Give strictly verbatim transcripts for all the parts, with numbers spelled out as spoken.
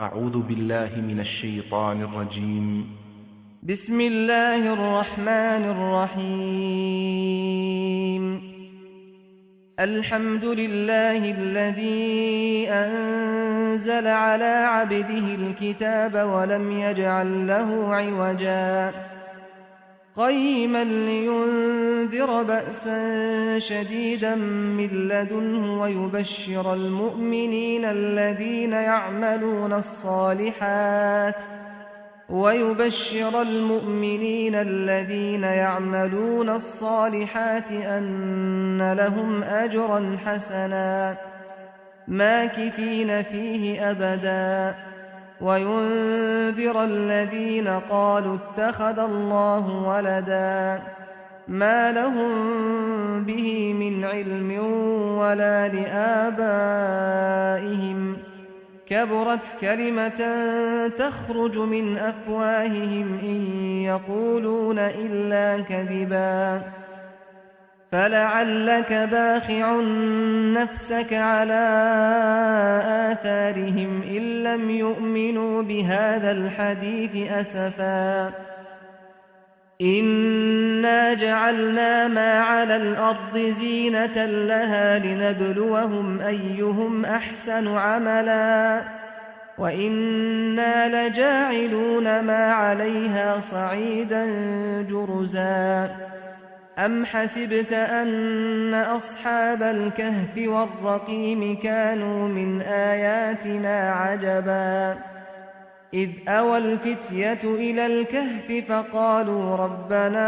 أعوذ بالله من الشيطان الرجيم. بسم الله الرحمن الرحيم. الحمد لله الذي أنزل على عبده الكتاب ولم يجعل له عوجا قيما لينذر بأسا شديدا من لدنه ويبشر المؤمنين الذين يعملون الصالحات ويبشر المؤمنين الذين يعملون الصالحات أن لهم أجرا حسنا ماكثين فيه أبدا وينذر الذين قالوا اتخذ الله ولدا ما لهم به من علم ولا لآبائهم كبرت كلمة تخرج من أفواههم إن يقولون إلا كذبا فلعلك باخع نفسك على آثارهم إن لم يؤمنوا بهذا الحديث أسفا إنا جعلنا ما على الأرض زينة لها لنبلوهم أيهم أحسن عملا وإنا لجاعلون ما عليها صعيدا جرزا أم حسبت أن أصحاب الكهف والرقيم كانوا من آياتنا عجبا إذ أوى الفتية إلى الكهف فقالوا ربنا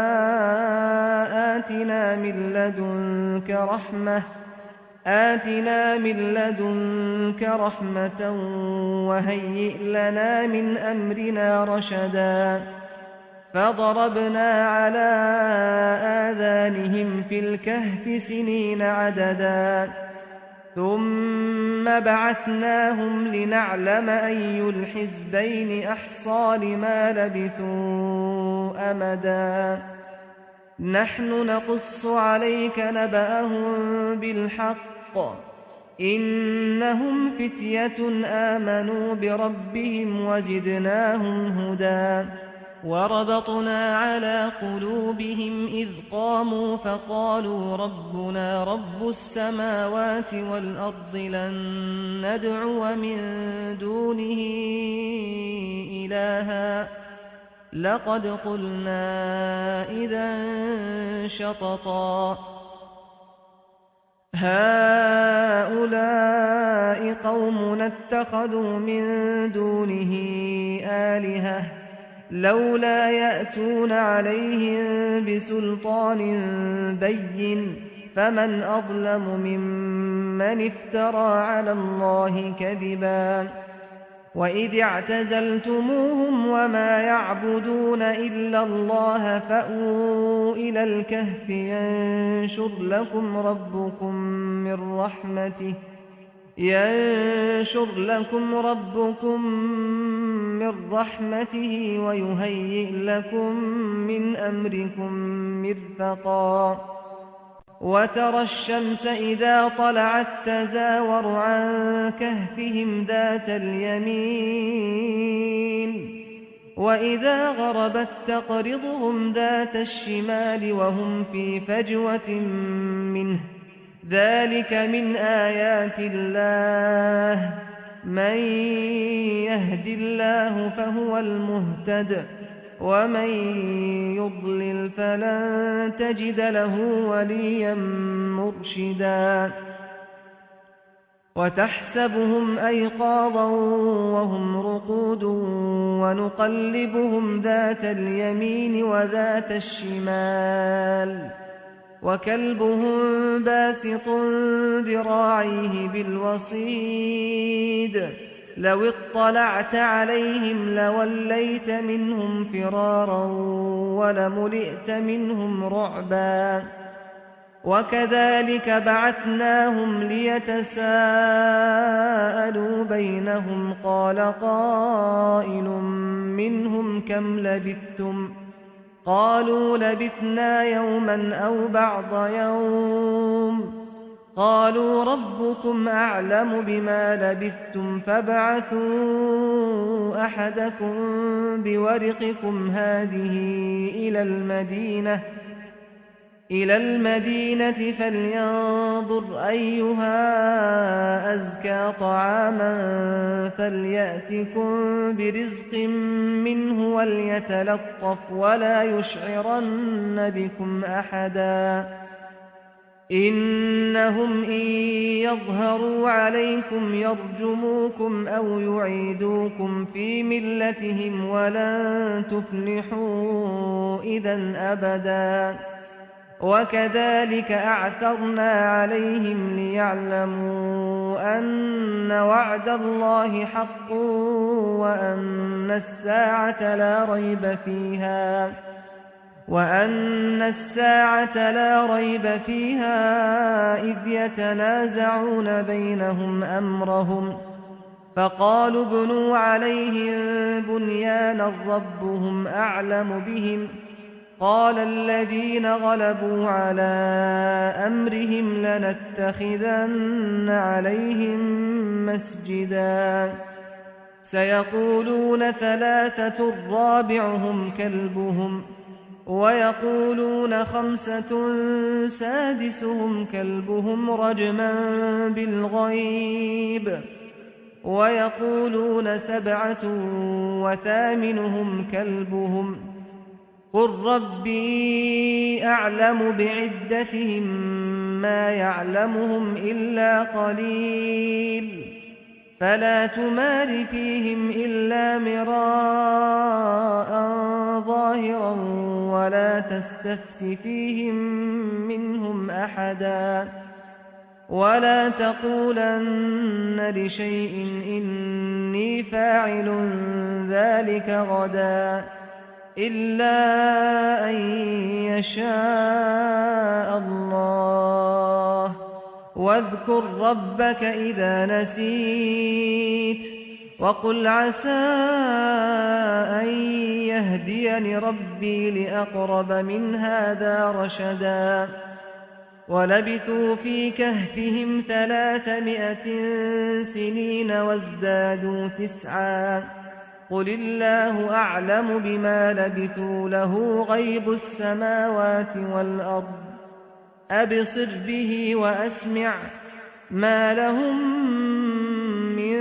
آتنا من لدنك رحمة آتنا من لدنك رحمة وهيئ لنا من أمرنا رشدا فضربنا على آذانهم في الكهف سنين عددا ثم بعثناهم لنعلم أي الحزبين أحصى لما لبثوا أمدا نحن نقص عليك نبأهم بالحق إنهم فتية آمنوا بربهم وزدناهم هدى وربطنا على قلوبهم إذ قاموا فقالوا ربنا رب السماوات والأرض لن ندعو من دونه إلها لقد قلنا إذا شططا هؤلاء قومنا اتخذوا من دونه آلهة لولا يأتون عليهم بسلطان بين فمن أظلم ممن افترى على الله كذبا وإذ اعتزلتموهم وما يعبدون إلا الله فأووا إلى الكهف ينشر لكم ربكم من رحمته ينشر لكم ربكم من رحمته ويهيئ لكم من أمركم مرفقا وترى الشمس إذا طلعت تزاور عن كهفهم ذات اليمين وإذا غربت تقرضهم ذات الشمال وهم في فجوة منه ذلك من آيات الله من يهد الله فهو المهتد ومن يضلل فلن تجد له وليا مرشدا وتحسبهم أيقاظا وهم رقود ونقلبهم ذات اليمين وذات الشمال وكلبهم باسط ذراعيه بالوصيد لو اطلعت عليهم لوليت منهم فرارا ولملئت منهم رعبا وكذلك بعثناهم ليتساءلوا بينهم قال قائل منهم كم لبثتم قالوا لبثنا يوما أو بعض يوم قالوا ربكم أعلم بما لبثتم فابعثوا أحدكم بورقكم هذه إلى المدينة إلى المدينة فلينظر أيها أزكى طعاما فليأتكم برزق منه وليتلطف ولا يشعرن بكم أحدا إنهم إن يظهروا عليكم يرجموكم أو يعيدوكم في ملتهم ولن تفلحوا إذا أبدا وكذلك أعثرنا عليهم ليعلموا أن وعد الله حق وأن الساعة لا ريب فيها وأن الساعة لا ريب فيها إذ يتنازعون بينهم أمرهم فقالوا ابنوا عليهم بنيانا ربهم أعلم بهم قال الذين غلبوا على أمرهم لنتخذن عليهم مسجدا سيقولون ثلاثة رابعهم كلبهم ويقولون خمسة سادسهم كلبهم رجما بالغيب ويقولون سبعة وثامنهم كلبهم قل ربي أعلم بعدتهم ما يعلمهم إلا قليل فلا تمار فيهم إلا مراء ظاهرا ولا تستفت فيهم منهم أحدا ولا تقولن لشيء إني فاعل ذلك غدا إلا أن يشاء الله واذكر ربك إذا نسيت وقل عسى أن يهديني ربي لأقرب من هذا رشدا ولبثوا في كهفهم ثلاثمائة سنين وازدادوا تسعا قل الله أعلم بما لبثوا له غيب السماوات والأرض أبصر به وأسمع ما لهم من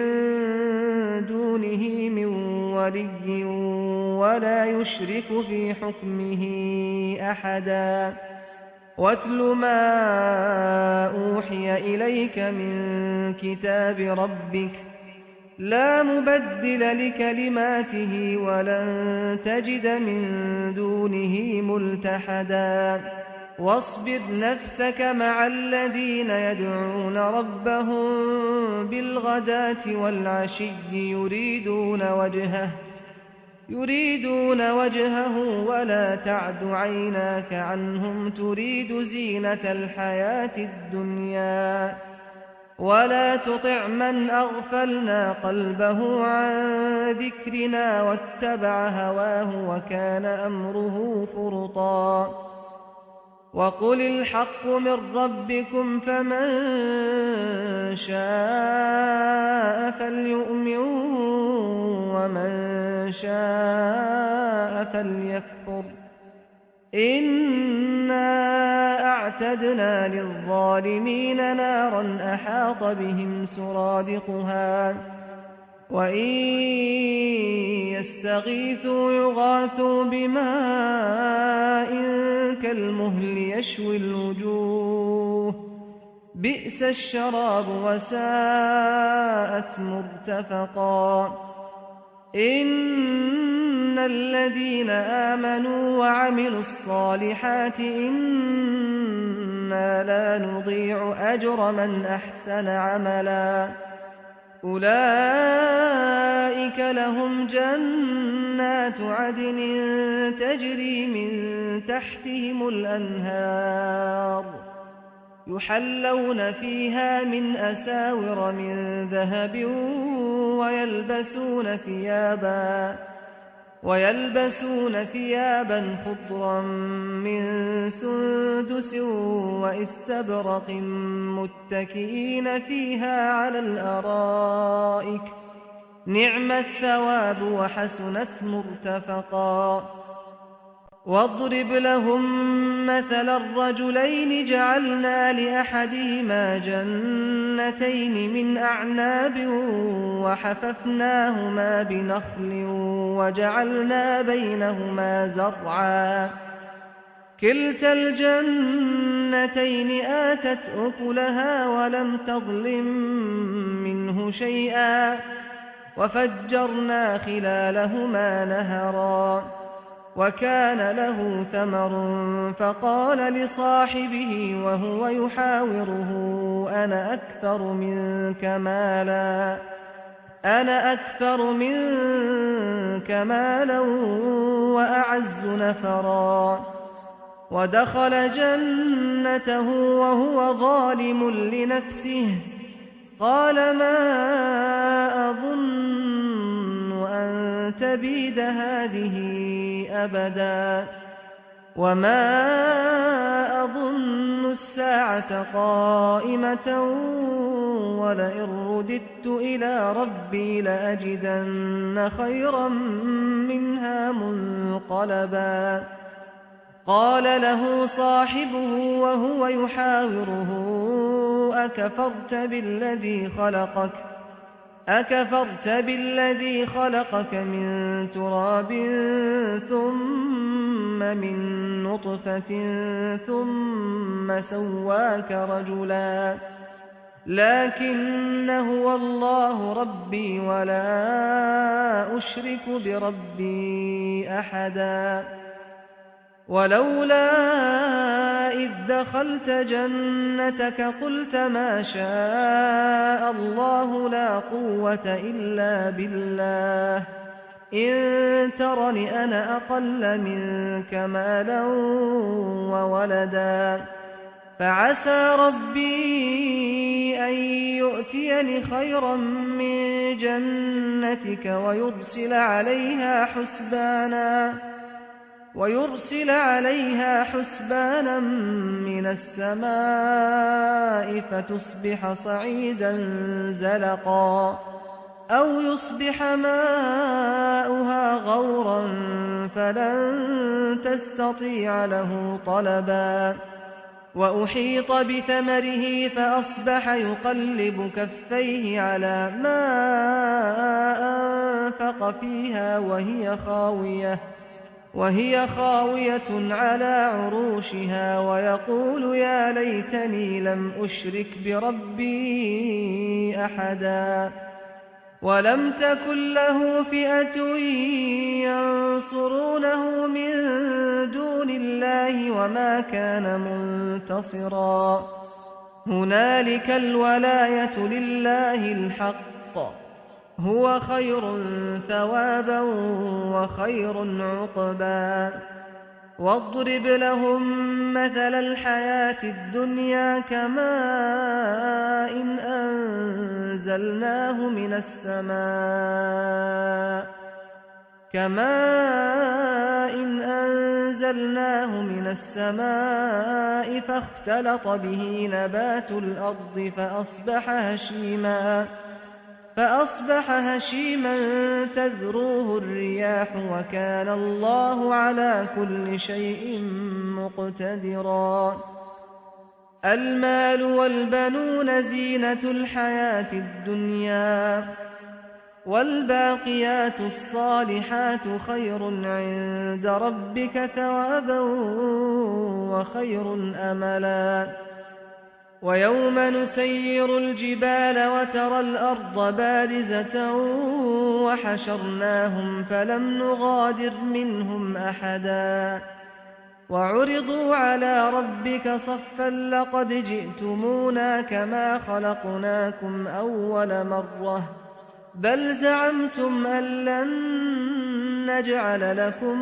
دونه من ولي ولا يشرك في حكمه أحدا واتل ما أوحي إليك من كتاب ربك لا مبدل لكلماته ولن تجد من دونه ملتحدا واصبر نفسك مع الذين يدعون ربهم بالغداة والعشي يريدون وجهه يريدون وجهه ولا تعد عيناك عنهم تريد زينة الحياة الدنيا ولا تطع من أغفلنا قلبه عن ذكرنا واتبع هواه وكان أمره فرطا وقل الحق من ربكم فمن شاء فليؤمن ومن شاء فليكفر إنا أعتدنا للظالمين نارا أحاط بهم سرادقها وإن يستغيثوا يغاثوا بماء كالمهل يشوي الوجوه بئس الشراب وساءت مرتفقا إن الذين آمنوا وعملوا الصالحات إنا لا نضيع أجر من أحسن عملا أولئك لهم جنات عدن تجري من تحتهم الأنهار يحلون فيها من أساور من ذهب ويلبسون ثيابا ويلبسون ثيابا خضرا من سندس واستبرق متكئين فيها على الأرائك نعم الثواب وحسنت مرتفقا واضرب لهم مثل الرجلين جعلنا لأحدهما جنتين من أعناب وحففناهما بنخل وجعلنا بينهما زرعا كلتا الجنتين آتت أكلها ولم تظلم منه شيئا وفجرنا خلالهما نهرا وكان له ثمر فقال لصاحبه وهو يحاوره أنا أكثر منك مالا أنا أكثر منك مالا وأعز نفرا ودخل جنته وهو ظالم لنفسه قال ما أظن أن تبيد هذه أبدا وما أظن الساعة قائمة ولئن رددت إلى ربي لأجدن خيرا منها منقلبا قال له صاحبه وهو يحاوره أكفرت بالذي خلقك أكفرت بالذي خلقك من تراب ثم من نطفة ثم سواك رجلا لكن هو الله ربي ولا أشرك بربي أحدا ولولا إذ دخلت جنتك قلت ما شاء الله لا قوة إلا بالله إن ترني أنا أقل منك مالا وولدا فعسى ربي أن يؤتيني خيرا من جنتك ويرسل عليها حسبانا ويرسل عليها حسبانا من السماء فتصبح صعيدا زلقا أو يصبح ماؤها غورا فلن تستطيع له طلبا وأحيط بثمره فأصبح يقلب كفيه على ما أنفق فيها وهي خاوية وهي خاوية على عروشها ويقول يا ليتني لم أشرك بربي أحدا ولم تكن له فئة ينصرونه من دون الله وما كان منتصرا هنالك الولاية لله الحق هو خير ثوابا وخير عقبا واضرب لهم مثل الحياة الدنيا كماء إن أنزلناه من السماء كماء إن أنزلناه من السماء فاختلط به نبات الأرض فأصبح هشيما فأصبح هشيما تذروه الرياح وكان الله على كل شيء مقتدرا المال والبنون زينة الحياة الدنيا والباقيات الصالحات خير عند ربك ثوابا وخير أملا ويوم نسير الجبال وترى الأرض بارزة وحشرناهم فلم نغادر منهم أحدا وعرضوا على ربك صفا لقد جئتمونا كما خلقناكم أول مرة بل زعمتم أن لن نجعل لكم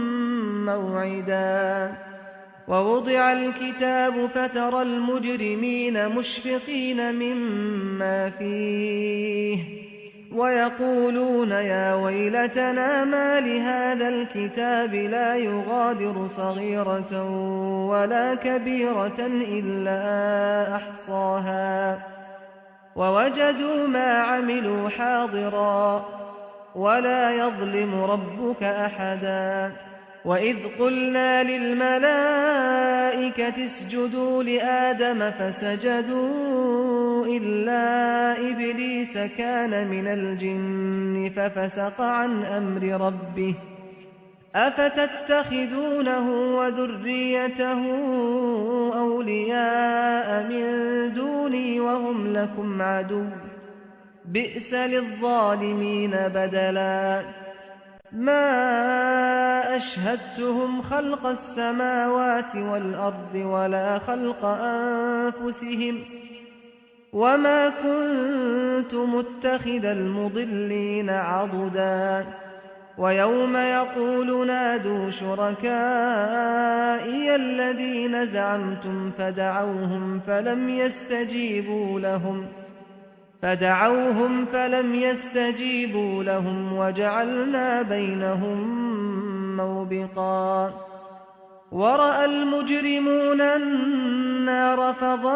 موعدا ووضع الكتاب فترى المجرمين مشفقين مما فيه ويقولون يا ويلتنا ما لهذا الكتاب لا يغادر صغيرة ولا كبيرة إلا أحصاها ووجدوا ما عملوا حاضرا ولا يظلم ربك أحدا وإذ قلنا للملائكة اسجدوا لآدم فسجدوا إلا إبليس كان من الجن ففسق عن أمر ربه أفتتخذونه وذريته أولياء من دوني وهم لكم عدو بئس للظالمين بدلا ما أشهدتهم خلق السماوات والأرض ولا خلق أنفسهم وما كنت متخذ المضلين عضدا ويوم يقول نادوا شركائي الذين زعمتم فدعوهم فلم يستجيبوا لهم فدعوهم فلم يستجيبوا لهم وجعلنا بينهم موبقا ورأى المجرمون النار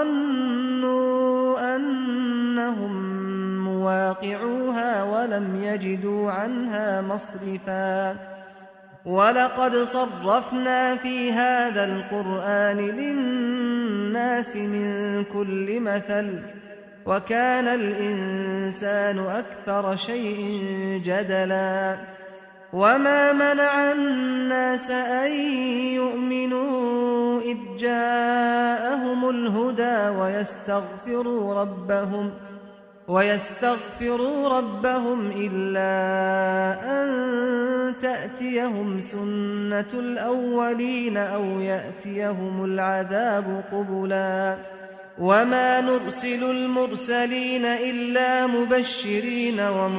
فظنوا أنهم مواقعوها ولم يجدوا عنها مصرفا ولقد صرفنا في هذا القرآن للناس من كل مثل وكان الإنسان أكثر شيء جدلا وما منع الناس أن يؤمنوا إذ جاءهم الهدى ويستغفروا ربهم ويستغفروا ربهم إلا أن تأتيهم سنة الأولين أو يأتيهم العذاب قبلا وما نرسل المرسلين إلا مبشرين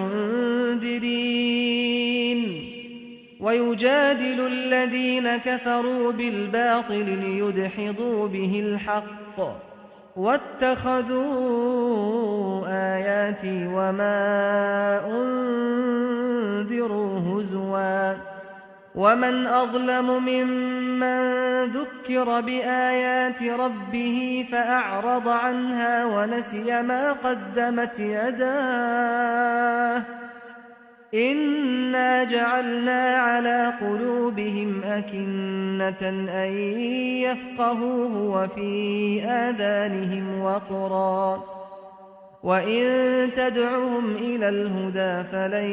ومنذرين ويجادل الذين كفروا بالباطل ليدحضوا به الحق واتخذوا آياتي وما أنذروا هزوا ومن أظلم ممن ذكر بآيات ربه فأعرض عنها ونسي ما قدمت يداه إنا جعلنا على قلوبهم أكنة أن يفقهوه وفي آذانهم وقرا وإن تدعهم إلى الهدى فلن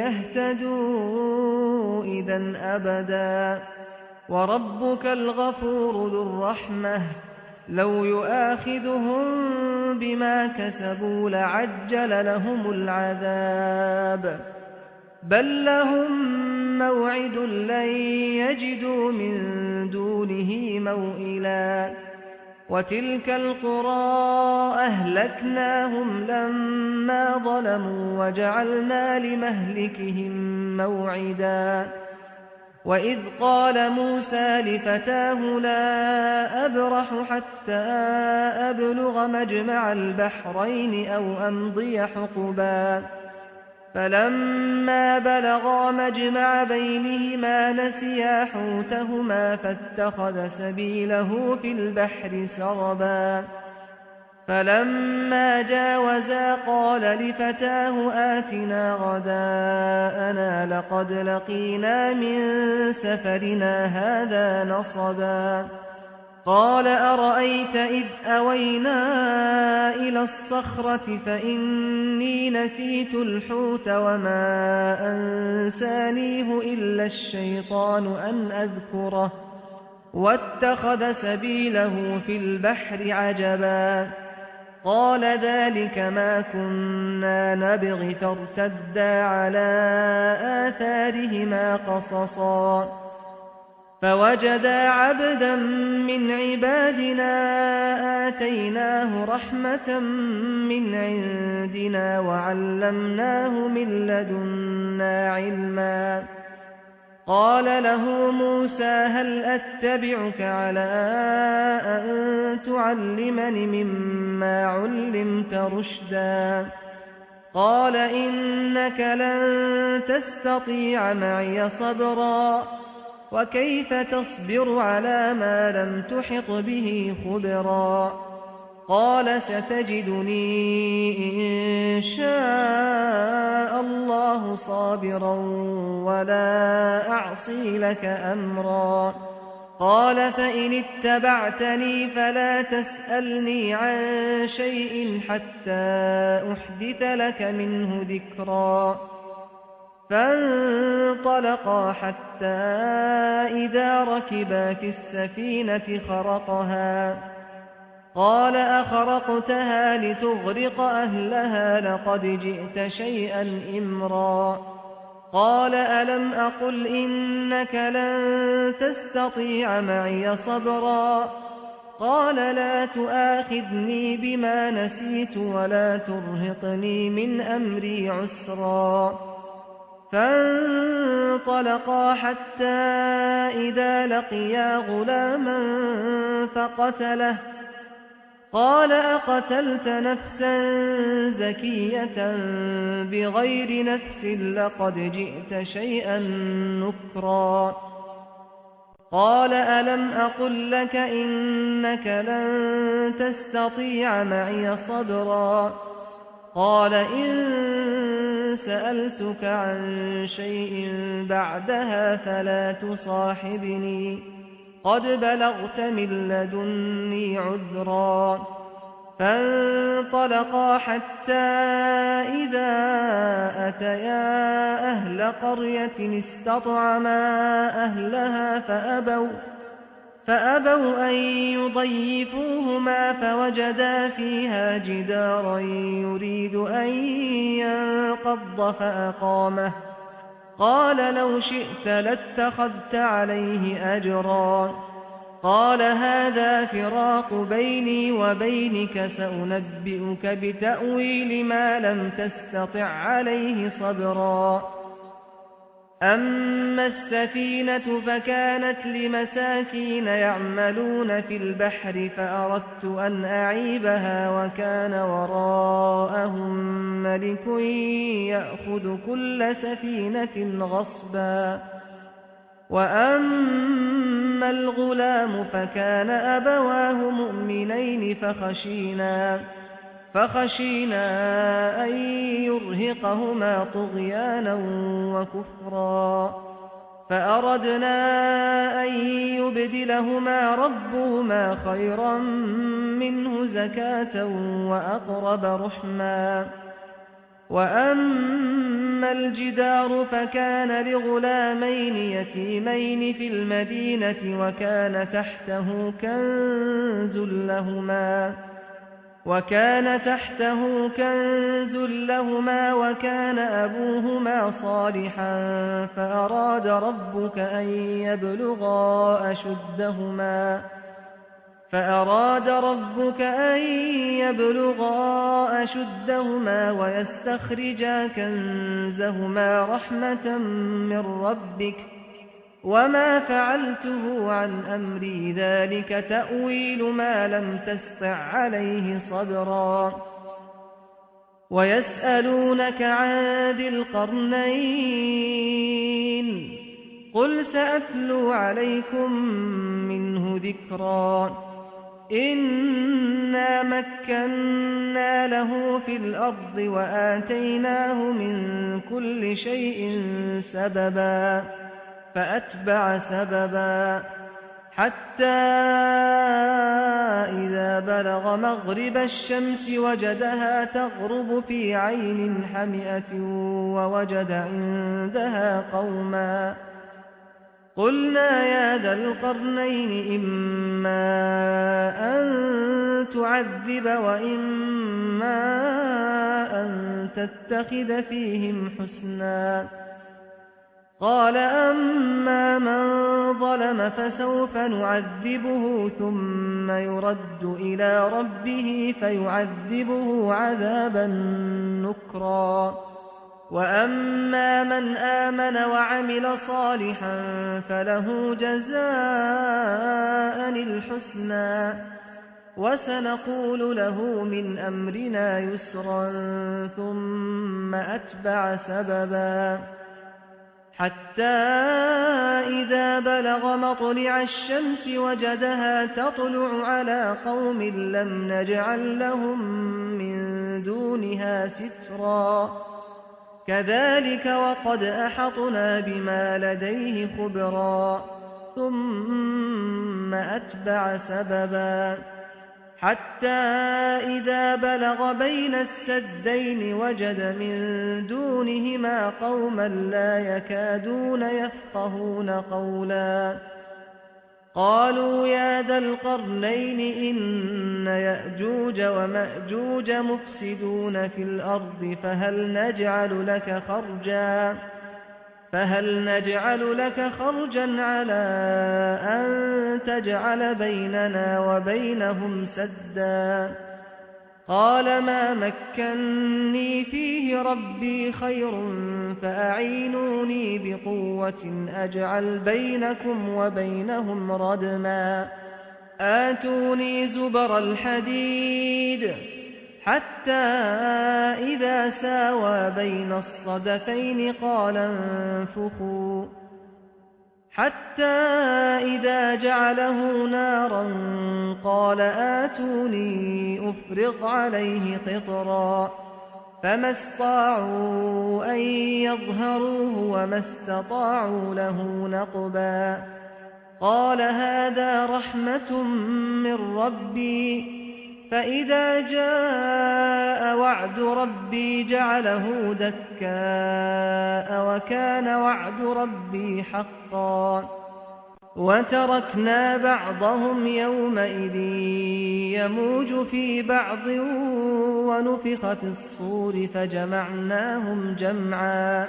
يهتدوا إذا أبدا وربك الغفور ذو الرحمة لو يؤاخذهم بما كسبوا لعجل لهم العذاب بل لهم موعد لن يجدوا من دونه موئلا وتلك القرى أهلكناهم لما ظلموا وجعلنا لمهلكهم موعدا وإذ قال موسى لفتاه لا أبرح حتى أبلغ مجمع البحرين أو أمضي حقبا فلما بلغا مجمع بينهما نسيا حوتهما فاتخذ سبيله في البحر سربا فلما جاوزا قال لفتاه آتنا غداءنا لقد لقينا من سفرنا هذا نصبا قال أرأيت إذ أوينا إلى الصخرة فإني نسيت الحوت وما أنسانيه إلا الشيطان أن أذكره واتخذ سبيله في البحر عجبا قال ذلك ما كنا نبغي فارتدا على آثارهما قصصا فوجدا عبدا من عبادنا آتيناه رحمة من عندنا وعلمناه من لدنا علما قال له موسى هل أتبعك على أن تعلمني مما علمت رشدا قال إنك لن تستطيع معي صبرا وكيف تصبر على ما لم تحط به خبرا قال ستجدني إن شاء الله صابرا ولا أعصي لك أمرا قال فإن اتبعتني فلا تسألني عن شيء حتى أحدث لك منه ذكرا فانطلقا حتى إذا ركبا في السفينة خرقها قال أخرقتها لتغرق أهلها لقد جئت شيئا إمرا قال ألم أقل إنك لن تستطيع معي صبرا قال لا تؤاخذني بما نسيت ولا ترهقني من أمري عسرا فانطلقا حتى إذا لقيا غلاما فقتله قال أقتلت نفسا زكية بغير نفس لقد جئت شيئا نكرا قال ألم أقل لك إنك لن تستطيع معي صبرا قال إن سألتك عن شيء بعدها فلا تصاحبني قد بلغت من لدني عذرا فانطلقا حتى إذا أتيا أهل قرية استطعما أهلها فأبوا فأبوا أن يضيفوهما فوجدا فيها جدارا يريد أن ينقض فأقامه قال لو شئت لاتخذت عليه أجرا قال هذا فراق بيني وبينك سأنبئك بتأويل ما لم تستطع عليه صبرا أما السفينة فكانت لمساكين يعملون في البحر فأردت أن أعيبها وكان وراءهم ملك يأخذ كل سفينة غصبا وأما الغلام فكان أبواه مؤمنين فخشينا فخشينا أن يرهقهما طغيانا وكفرا فأردنا أن يبدلهما ربهما خيرا منه زكاة وأقرب رحما وأما الجدار فكان لغلامين يتيمين في المدينة وكان تحته كنز لهما وكان تحته كنز لهما وكان أبوهما صالحا فأراد ربك أن يبلغا أشدهما فأراد ربك أن يبلغا أشدهما ويستخرجا كنزهما رحمة من ربك وما فعلته عن أمري ذلك تأويل ما لم تسطع عليه صبرا ويسألونك عن ذي القرنين قل سأتلو عليكم منه ذكرا إنا مكنا له في الأرض وآتيناه من كل شيء سببا فأتبع سببا حتى إذا بلغ مغرب الشمس وجدها تغرب في عين حمئة ووجد عندها قوما قلنا يا ذا القرنين إما أن تعذب وإما أن تتخذ فيهم حسنا قال أما من ظلم فسوف نعذبه ثم يرد إلى ربه فيعذبه عذابا نكرا وأما من آمن وعمل صالحا فله جزاء الحسنى وسنقول له من أمرنا يسرا ثم أتبع سببا حتى إذا بلغ مطلع الشمس وجدها تطلع على قوم لم نجعل لهم من دونها سترا كذلك وقد أحطنا بما لديه خبرا ثم أتبع سببا حتى إذا بلغ بين السدين وجد من دونهما قوما لا يكادون يفقهون قولا قالوا يا ذا القرنين إن يأجوج ومأجوج مفسدون في الأرض فهل نجعل لك خرجا فهل نجعل لك خرجا على أن تجعل بيننا وبينهم سدا قال ما مكني فيه ربي خير فأعينوني بقوة أجعل بينكم وبينهم ردما آتوني زبر الحديد حتى إذا ساوى بين الصدفين قال انفخوا حتى إذا جعله نارا قال آتوني أفرغ عليه قطرا فما استطاعوا أن يظهروه وما استطاعوا له نقبا قال هذا رحمة من ربي فإذا جاء وعد ربي جعله دكاء وكان وعد ربي حقا وتركنا بعضهم يومئذ يموج في بعض ونفخ في الصور فجمعناهم جمعا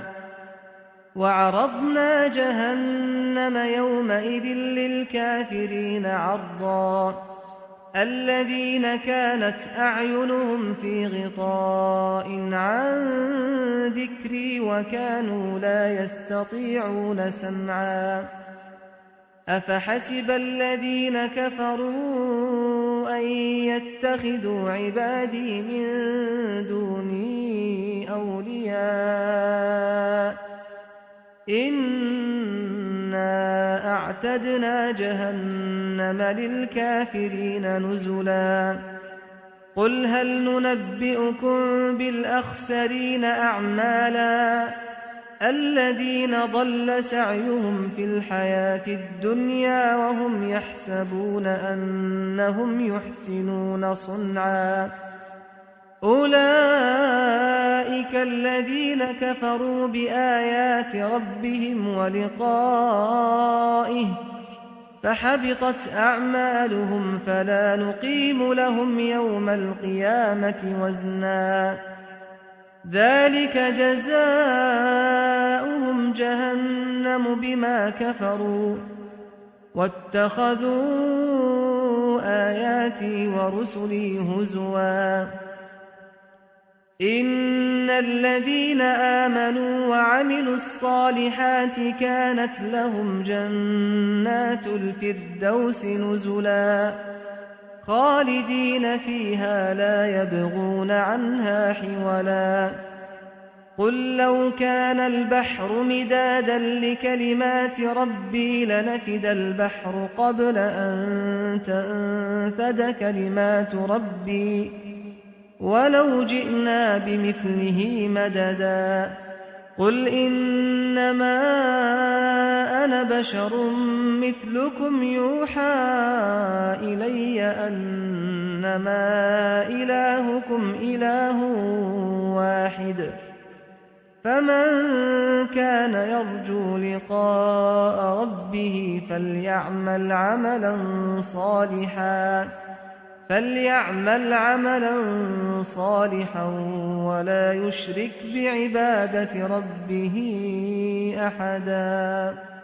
وعرضنا جهنم يومئذ للكافرين عرضا الذين كانت أعينهم في غطاء عن ذكري وكانوا لا يستطيعون سمعا أفحسب الذين كفروا أن يتخذوا عبادي من دوني أولياء إنا أعتدنا جهنم للكافرين نزلا قل هل ننبئكم بالأخسرين أعمالا الذين ضل سعيهم في الحياة الدنيا وهم يحسبون أنهم يحسنون صنعا أولئك الذين كفروا بآيات ربهم ولقائه فحبطت أعمالهم فلا نقيم لهم يوم القيامة وزنا ذلك جزاؤهم جهنم بما كفروا واتخذوا آياتي ورسلي هزوا إن الذين آمنوا وعملوا الصالحات كانت لهم جنات الفردوس نزلا خالدين فيها لا يبغون عنها حولا قل لو كان البحر مدادا لكلمات ربي لنفد البحر قبل أن تنفد كلمات ربي ولو جئنا بمثله مددا قل إنما أنا بشر مثلكم يوحى إلي أنما إلهكم إله واحد فمن كان يرجو لقاء ربه فليعمل عملا صالحا فليعمل عملا صالحا ولا يشرك بعبادة ربه أحدا.